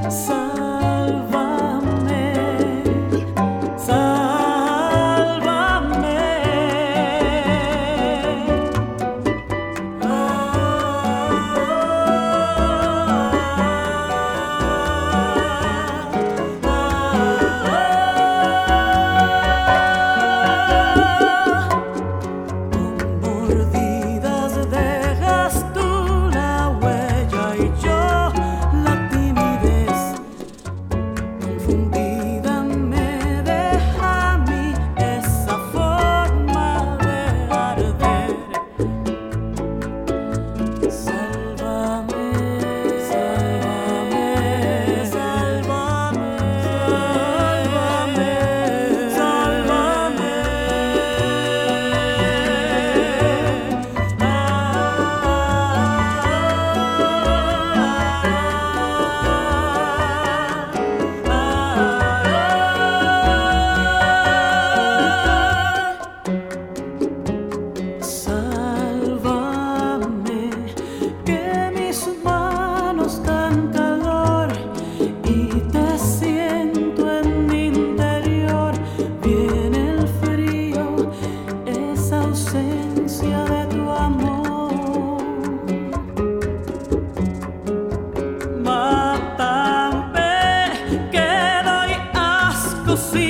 Sálvame, sálvame. Con mordidas dejas tú la huella y yo la timidez. Confundida me deja a mí esa forma de arder. Sálvame, sálvame, sálvame, sálvame, sálvame, que mis manos dan calor y te siento en mi interior. Viene el frío, esa ausencia de tu amor. Mátame, que doy asco si